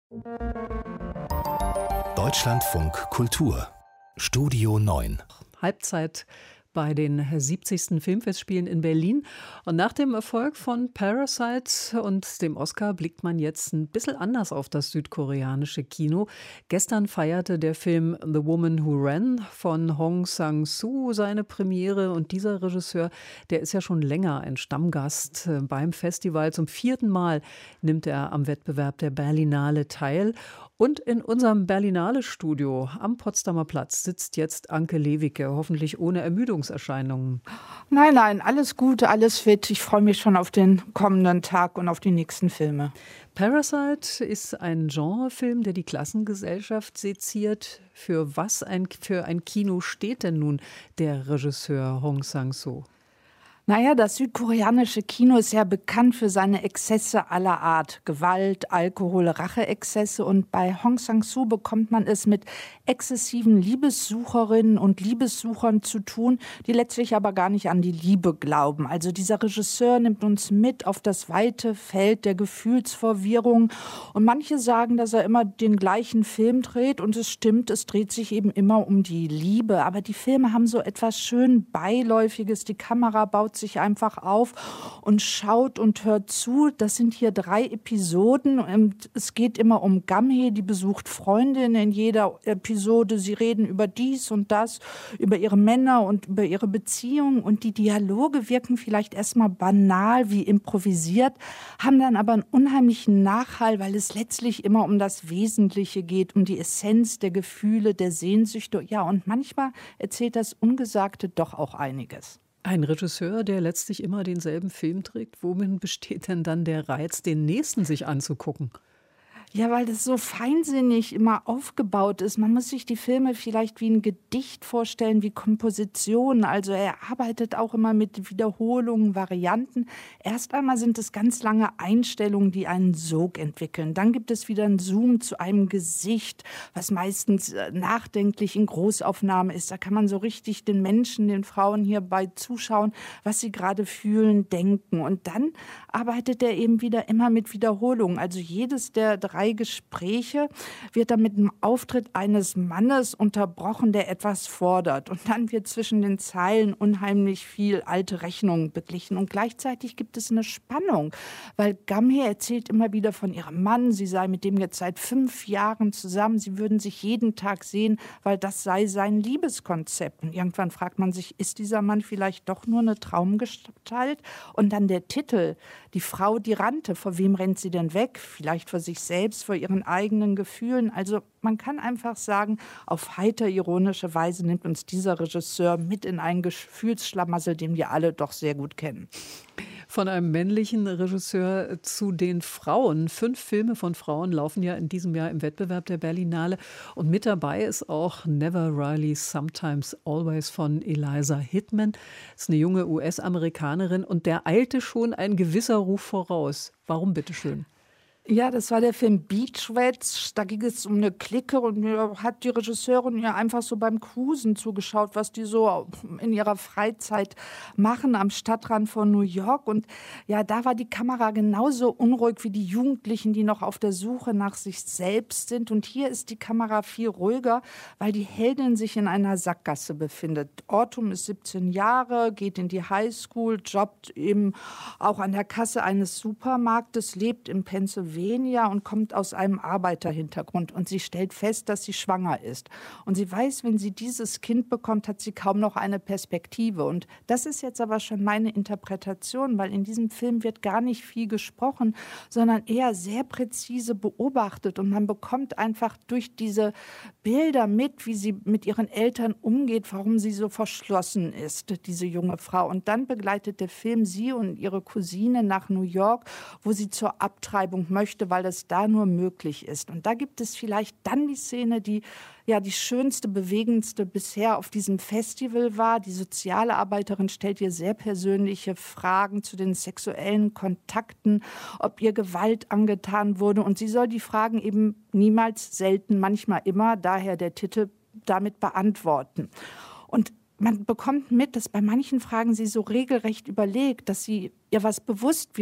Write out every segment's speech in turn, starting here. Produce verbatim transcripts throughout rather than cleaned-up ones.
Deutschlandfunk Kultur Studio neun. Halbzeit bei den siebzigsten Filmfestspielen in Berlin. Und nach dem Erfolg von Parasite und dem Oscar blickt man jetzt ein bisschen anders auf das südkoreanische Kino. Gestern feierte der Film The Woman Who Ran von Hong Sang-soo seine Premiere. Und dieser Regisseur, der ist ja schon länger ein Stammgast beim Festival. Zum vierten Mal nimmt er am Wettbewerb der Berlinale teil. Und in unserem Berlinale-Studio am Potsdamer Platz sitzt jetzt Anke Lewicke, hoffentlich ohne Ermüdungserscheinungen. Nein, nein, alles gut, alles fit. Ich freue mich schon auf den kommenden Tag und auf die nächsten Filme. Parasite ist ein Genrefilm, der die Klassengesellschaft seziert. Für was ein, für ein Kino steht denn nun der Regisseur Hong Sang-soo? Naja, das südkoreanische Kino ist ja bekannt für seine Exzesse aller Art. Gewalt, Alkohol, Racheexzesse. Und bei Hong Sang-soo bekommt man es mit exzessiven Liebessucherinnen und Liebessuchern zu tun, die letztlich aber gar nicht an die Liebe glauben. Also dieser Regisseur nimmt uns mit auf das weite Feld der Gefühlsverwirrung. Und manche sagen, dass er immer den gleichen Film dreht. Und es stimmt, es dreht sich eben immer um die Liebe. Aber die Filme haben so etwas schön Beiläufiges. Die Kamera baut sich einfach auf und schaut und hört zu. Das sind hier drei Episoden. Und es geht immer um Gamhee, die besucht Freundinnen in jeder Episode. Sie reden über dies und das, über ihre Männer und über ihre Beziehungen. Und die Dialoge wirken vielleicht erstmal banal wie improvisiert, haben dann aber einen unheimlichen Nachhall, weil es letztlich immer um das Wesentliche geht, um die Essenz der Gefühle, der Sehnsüchte. Ja, und manchmal erzählt das Ungesagte doch auch einiges. Ein Regisseur, der letztlich immer denselben Film trägt, worin besteht denn dann der Reiz, den nächsten sich anzugucken? Ja, weil das so feinsinnig immer aufgebaut ist. Man muss sich die Filme vielleicht wie ein Gedicht vorstellen, wie Kompositionen. Also er arbeitet auch immer mit Wiederholungen, Varianten. Erst einmal sind es ganz lange Einstellungen, die einen Sog entwickeln. Dann gibt es wieder einen Zoom zu einem Gesicht, was meistens nachdenklich in Großaufnahme ist. Da kann man so richtig den Menschen, den Frauen hierbei zuschauen, was sie gerade fühlen, denken. Und dann arbeitet er eben wieder immer mit Wiederholungen. Also jedes der drei Gespräche wird dann mit dem Auftritt eines Mannes unterbrochen, der etwas fordert. Und dann wird zwischen den Zeilen unheimlich viel alte Rechnungen beglichen. Und gleichzeitig gibt es eine Spannung, weil Gamhee erzählt immer wieder von ihrem Mann. Sie sei mit dem jetzt seit fünf Jahren zusammen. Sie würden sich jeden Tag sehen, weil das sei sein Liebeskonzept. Und irgendwann fragt man sich, ist dieser Mann vielleicht doch nur eine Traumgestalt? Und dann der Titel, die Frau, die rannte. Vor wem rennt sie denn weg? Vielleicht vor sich selbst, vor ihren eigenen Gefühlen. Also man kann einfach sagen, auf heiter ironische Weise nimmt uns dieser Regisseur mit in einen Gefühlsschlamassel, den wir alle doch sehr gut kennen. Von einem männlichen Regisseur zu den Frauen. Fünf Filme von Frauen laufen ja in diesem Jahr im Wettbewerb der Berlinale. Und mit dabei ist auch Never Really, Sometimes Always von Eliza Hittman. Das ist eine junge U S-Amerikanerin und der eilte schon ein gewisser Ruf voraus. Warum bitteschön? Ja, das war der Film Beach Rats. Da ging es um eine Clique und mir hat die Regisseurin ihr einfach so beim Cruisen zugeschaut, was die so in ihrer Freizeit machen am Stadtrand von New York. Und ja, da war die Kamera genauso unruhig wie die Jugendlichen, die noch auf der Suche nach sich selbst sind. Und hier ist die Kamera viel ruhiger, weil die Heldin sich in einer Sackgasse befindet. Autumn ist siebzehn Jahre, geht in die Highschool, jobbt eben auch an der Kasse eines Supermarktes, lebt in Pennsylvania und kommt aus einem Arbeiterhintergrund. Und sie stellt fest, dass sie schwanger ist. Und sie weiß, wenn sie dieses Kind bekommt, hat sie kaum noch eine Perspektive. Und das ist jetzt aber schon meine Interpretation, weil in diesem Film wird gar nicht viel gesprochen, sondern eher sehr präzise beobachtet. Und man bekommt einfach durch diese Bilder mit, wie sie mit ihren Eltern umgeht, warum sie so verschlossen ist, diese junge Frau. Und dann begleitet der Film sie und ihre Cousine nach New York, wo sie zur Abtreibung möchte, weil das da nur möglich ist. Und da gibt es vielleicht dann die Szene, die ja die schönste, bewegendste bisher auf diesem Festival war. Die soziale Arbeiterin stellt ihr sehr persönliche Fragen zu den sexuellen Kontakten, ob ihr Gewalt angetan wurde. Und sie soll die Fragen eben niemals, selten, manchmal immer, daher der Titel, damit beantworten. Und man bekommt mit, dass bei manchen Fragen sie so regelrecht überlegt, dass sie ihr was bewusst wird,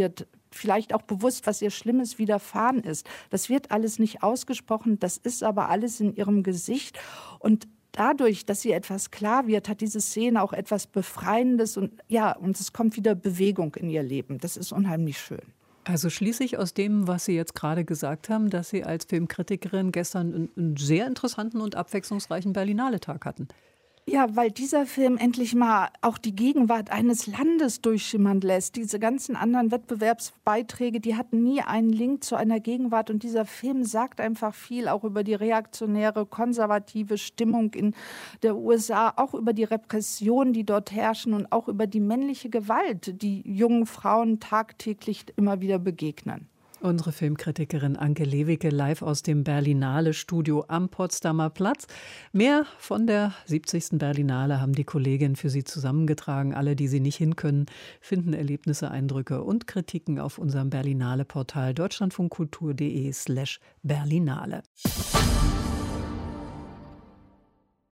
vielleicht auch bewusst, was ihr Schlimmes widerfahren ist. Das wird alles nicht ausgesprochen, das ist aber alles in ihrem Gesicht. Und dadurch, dass ihr etwas klar wird, hat diese Szene auch etwas Befreiendes und ja, und es kommt wieder Bewegung in ihr Leben. Das ist unheimlich schön. Also schließe ich aus dem, was Sie jetzt gerade gesagt haben, dass Sie als Filmkritikerin gestern einen, einen sehr interessanten und abwechslungsreichen Berlinale-Tag hatten. Ja, weil dieser Film endlich mal auch die Gegenwart eines Landes durchschimmern lässt. Diese ganzen anderen Wettbewerbsbeiträge, die hatten nie einen Link zu einer Gegenwart. Und dieser Film sagt einfach viel auch über die reaktionäre, konservative Stimmung in der U S A, auch über die Repressionen, die dort herrschen und auch über die männliche Gewalt, die jungen Frauen tagtäglich immer wieder begegnen. Unsere Filmkritikerin Anke Lewicke live aus dem Berlinale-Studio am Potsdamer Platz. Mehr von der siebzigsten Berlinale haben die Kolleginnen für Sie zusammengetragen. Alle, die Sie nicht hinkönnen, finden Erlebnisse, Eindrücke und Kritiken auf unserem Berlinale-Portal deutschlandfunkkultur punkt de slash Berlinale.